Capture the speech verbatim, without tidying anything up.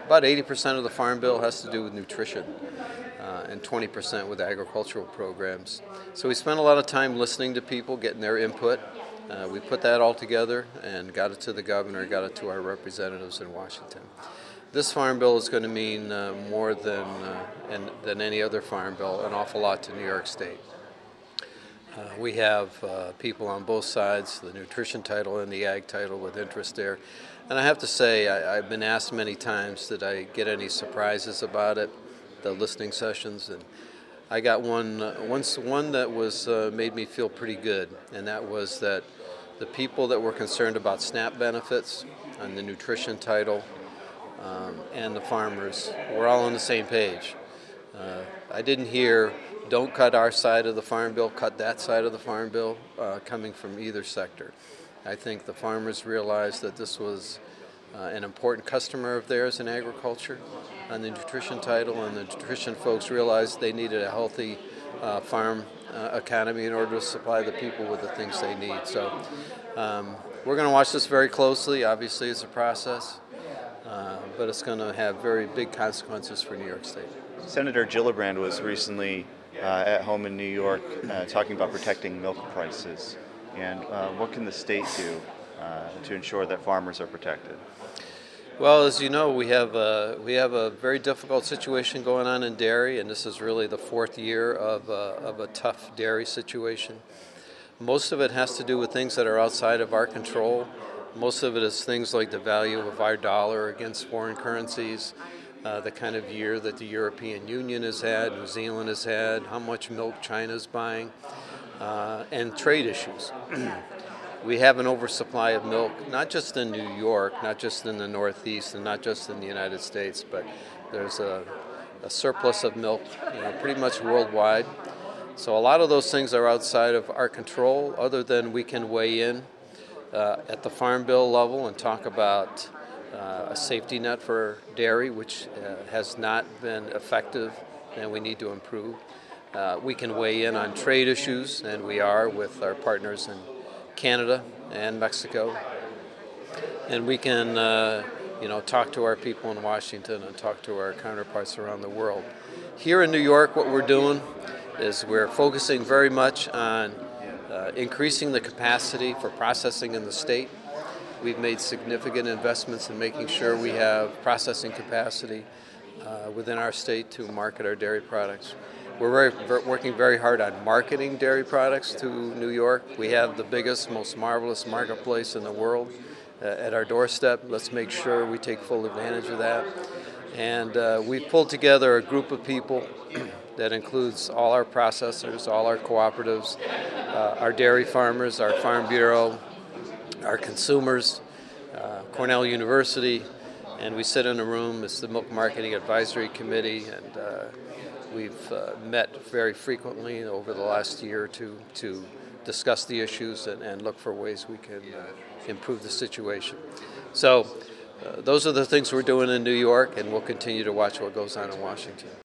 about eighty percent of the Farm Bill has to do with nutrition, uh, and twenty percent with agricultural programs. So we spent a lot of time listening to people, getting their input. Uh, we put that all together and got it to the governor, got it to our representatives in Washington. This Farm Bill is going to mean uh, more than, uh, and, than any other Farm Bill, an awful lot to New York State. Uh, we have uh, people on both sides, the nutrition title and the ag title, with interest there. And I have to say, I, I've been asked many times, did I get any surprises about it, the listening sessions, and I got one, uh, one, one that was uh, made me feel pretty good, and that was that the people that were concerned about SNAP benefits on the nutrition title um, and the farmers were all on the same page. Uh, I didn't hear, don't cut our side of the Farm Bill, cut that side of the Farm Bill, uh, coming from either sector. I think the farmers realized that this was uh, an important customer of theirs in agriculture on the nutrition title, and the nutrition folks realized they needed a healthy uh, farm uh, economy in order to supply the people with the things they need. So um, we're going to watch this very closely. Obviously, it's a process, uh, but it's going to have very big consequences for New York State. Senator Gillibrand was recently uh, at home in New York uh, talking about protecting milk prices. And uh, what can the state do uh, to ensure that farmers are protected? Well, as you know, we have a, we have a very difficult situation going on in dairy, and this is really the fourth year of a, of a tough dairy situation. Most of it has to do with things that are outside of our control. Most of it is things like the value of our dollar against foreign currencies, uh, the kind of year that the European Union has had, New Zealand has had, how much milk China's buying, uh, and trade issues. We have an oversupply of milk, not just in New York, not just in the Northeast, and not just in the United States, but there's a, a surplus of milk, you know, pretty much worldwide. So a lot of those things are outside of our control, other than we can weigh in uh, at the Farm Bill level and talk about uh, a safety net for dairy, which uh, has not been effective and we need to improve. Uh, we can weigh in on trade issues, and we are with our partners in Canada and Mexico, and we can uh, you know, talk to our people in Washington and talk to our counterparts around the world. Here in New York, what we're doing is we're focusing very much on uh, increasing the capacity for processing in the state. We've made significant investments in making sure we have processing capacity uh, within our state to market our dairy products. We're very, very, working very hard on marketing dairy products to New York. We have the biggest, most marvelous marketplace in the world uh, at our doorstep. Let's make sure we take full advantage of that. And uh, we've pulled together a group of people that includes all our processors, all our cooperatives, uh, our dairy farmers, our Farm Bureau, our consumers, uh, Cornell University, and we sit in a room. It's the Milk Marketing Advisory Committee, and uh, We've uh, met very frequently over the last year or two to discuss the issues and, and look for ways we can uh, improve the situation. So uh, those are the things we're doing in New York, and we'll continue to watch what goes on in Washington.